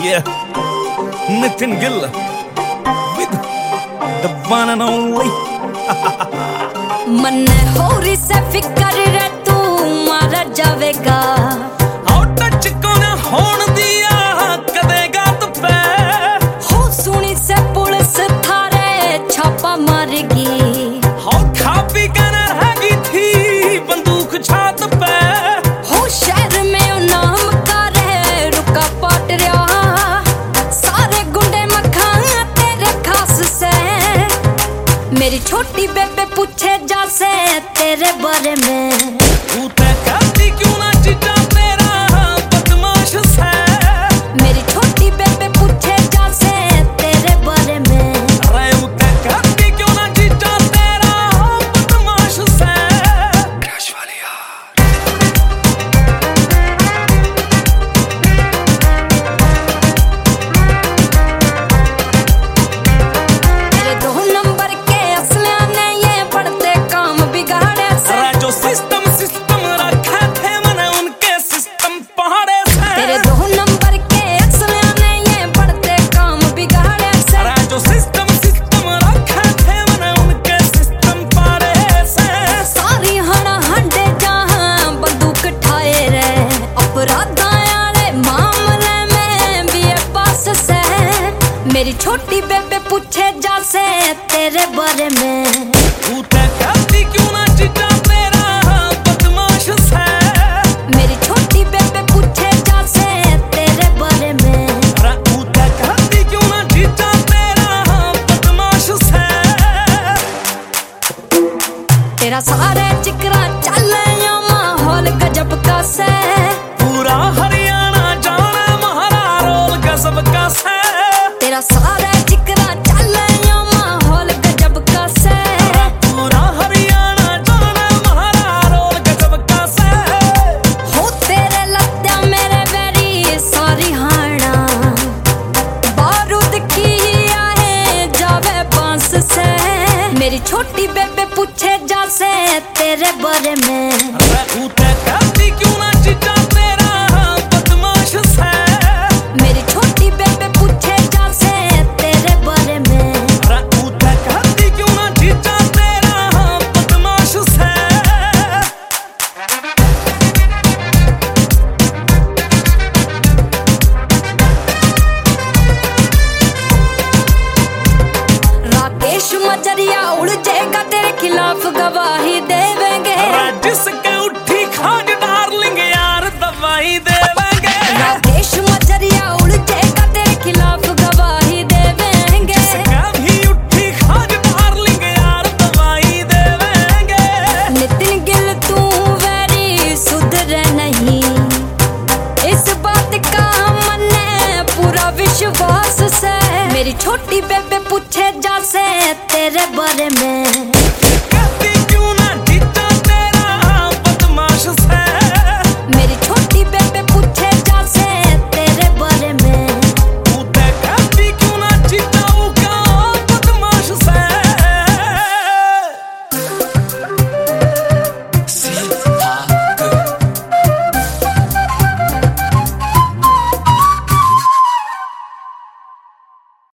Yeah, Nitin Gill with the one and only. मन होरी से फिकर रे तू मारा जावेगा आओ टच को ना होन दिया कदेगा तो पे हो सुनी से पुलिस थारे छापा मारेगी हो खा पी के ना रहेगी थी बंदूक छात पे हो शहर में ओ नाम का रे रुका पाट रहा सारे गुंडे मखा तेरे खास से मेरी छोटी बेबे पूछे जा से तेरे बारे में तू ते करती क्यों ना चिट्टा तेरा बदमाश से मेरी छोटी बेबे पूछे जा से तेरे बारे में रे उते करती क्यों ना चिट्टा तेरा बदमाश से क्रश वाली यार तेरे 2 नंबर के असलिया ने ये बढ़ते काम बिगाड़े से जो सिस्टम रखा थे मैंने उनके सिस्टम पहाड़े से तेरे 2 नंबर के असलिया ने ये बढ़ते काम बिगाड़े से जो सिस्टम रखा थे मैंने उनके सिस्टम पहाड़े से सारी हड़ा हंडे जहां बंदूक ठाए रे अपराधा वाले मामले में भी ये पास से मेरी छोटी बेबे पूछे जा से तेरे बारे में तू ते करती क्यों ना चिट्टा तेरा बदमाश से मेरी छोटी बेबे पूछे जा से तेरे बारे में तू ते करती क्यों ना चिट्टा तेरा बदमाश से तेरा सारे चिकरा चले यो माहौल गजब का से पूरा हरियाणा जाने महारा रोल गजब का से तेरा सारे चिकरा चले यो माहौल गजब का से पूरा हरियाणा जाने महारा रोल गजब का से हो तेरे लत्या मेरे वेरी सारी हाना बारूद की आहे जावे बांस से मेरी छोटी बेबे पूछे जा से तेरे बारे में तू ते करती क्यों ना चिट्टा तेरा बदमाश से मेरी छोटी बेबे पूछे जा से तेरे बारे में तू ते करती क्यों ना चिट्टा तेरा बदमाश से राकेश मजरिया उलझेगा तेरे खिलाफ गवाही देवेंगे जिसके उठी खाज डार्लिंग यार दवाई देवेंगे राकेश मजरिया उलझेगा तेरे खिलाफ गवाही देवेंगे जिसका भी उठी खाज डार्लिंग यार दवाई देवेंगे नितिन गिल तू वेरी सुधरे नहीं इस बात का मन्ने पूरा विश्वास से मेरी छोटी